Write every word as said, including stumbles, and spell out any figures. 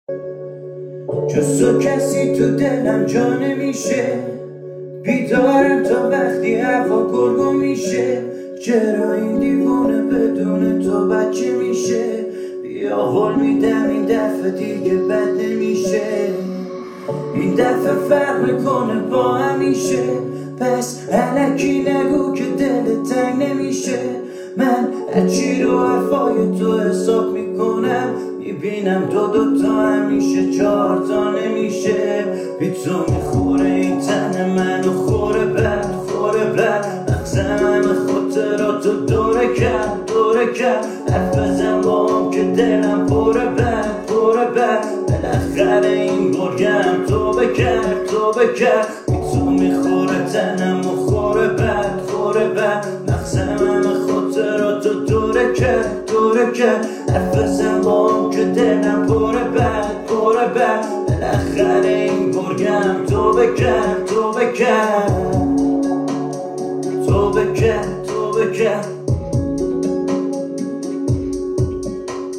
جز تو کسی تو دلم جا نمیشه، بیدارم تا وقتی هوا گرگو میشه. چرا این دیوونه بدون تو بچه میشه؟ بیا قول میدم این دفعه دیگه بد نمیشه، این دفعه فرق میکنه با همیشه. پس الکی نگو که دل تنگ نمیشه، من هرچی رو حرفای تو حساب میکنم، میبینم دو دو تا همیشه چهار تا نمیشه. بی تو میخوره این تن منو خوره بد خوره بد، مغزم همه خاطراتو دوره کرد دوره کرد. حرف بزن با هم که دلم پره بد پره بد، بالاخره این گرگم تو بکرد تو بکرد. بی تو میخوره تنم و خوره بد خوره بد، مغزم همه خاطراتو دوره کرد دوره کرد. حرف بزن با هم که دلم پره بد پره بد، بالاخره این گرگم تو بکرد تو بکرد.